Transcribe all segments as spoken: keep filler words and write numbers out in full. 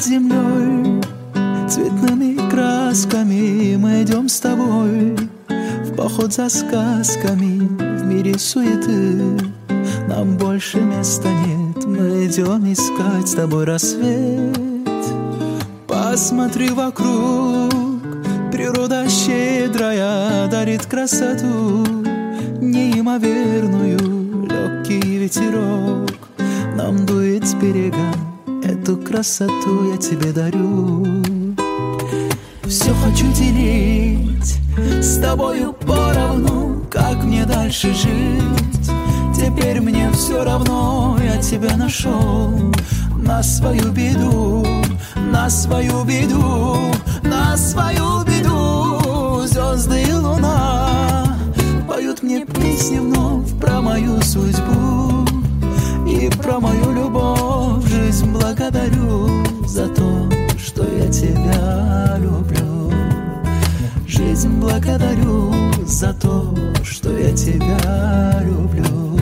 землей, цветными красками мы идем с тобой в поход за сказками в мире суеты. Нам больше места нет, мы идем искать с тобой рассвет. Посмотри вокруг, природа щедрая дарит красоту неимоверную. Легкий ветерок нам дует с берега, эту красоту я тебе дарю. Все хочу делить с тобою поровну, как мне дальше жить. Теперь мне все равно, я тебя нашел. На свою беду, на свою беду, на свою беду. Звезды и луна поют мне песни вновь про мою судьбу и про мою любовь. Жизнь благодарю за то, что я тебя люблю. Жизнь благодарю за то, что я тебя люблю.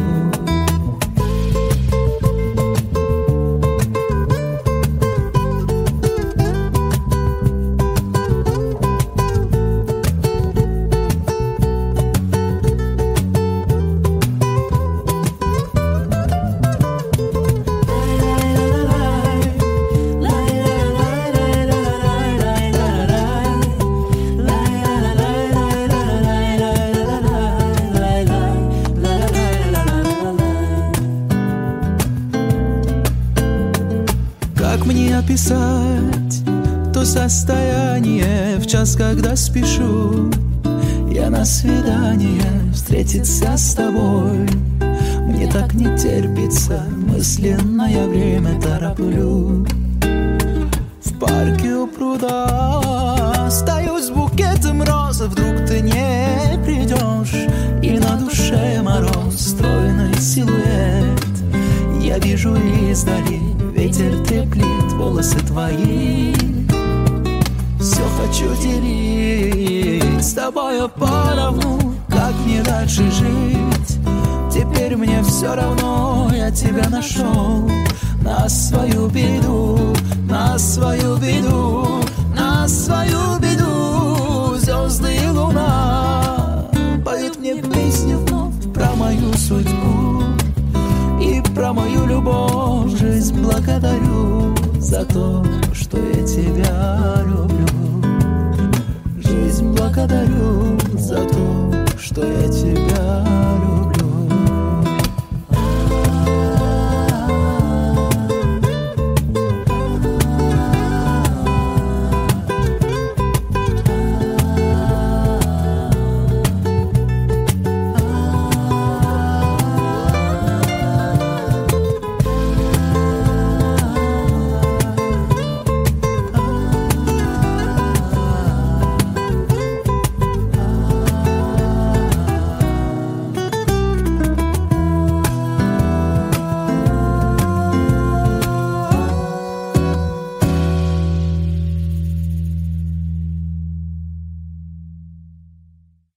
Описать то состояние в час, когда спешу я на свидание встретиться с тобой. Мне так не терпится, мысленное время тороплю. В парке у пруда стою с букетом роз, вдруг ты не придешь, и на душе мороз, стройный силуэт я вижу издали. Ветер треплет волосы твои. Все хочу делить с тобою поровну, как мне дальше жить. Теперь мне все равно, я тебя нашел. На свою беду, на свою беду, на свою беду. Звезды и луна поют мне песню вновь про мою судьбу и про мою любовь. Жизнь благодарю за то, что я тебя люблю. Жизнь благодарю